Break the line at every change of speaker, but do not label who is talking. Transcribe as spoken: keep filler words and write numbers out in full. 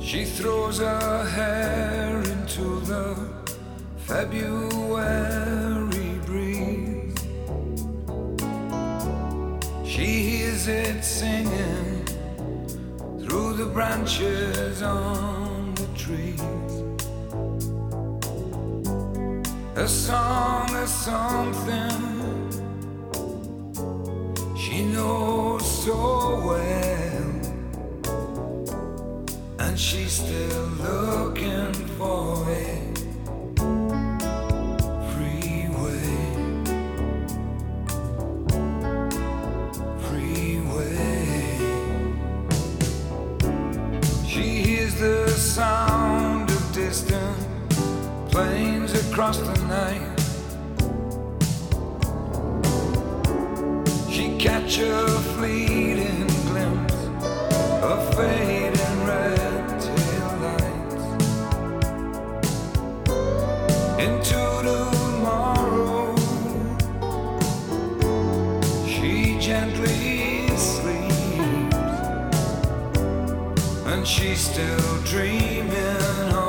She throws her hair into the February breeze. She hears it singing through the branches on the trees. A song of something she knows so well, and she's still looking for it. Freeway, freeway. She hears the sound of distant planes across the night. She catch a fleeting glimpse of fading red tail lights into tomorrow. She gently sleeps, and she's still dreaming of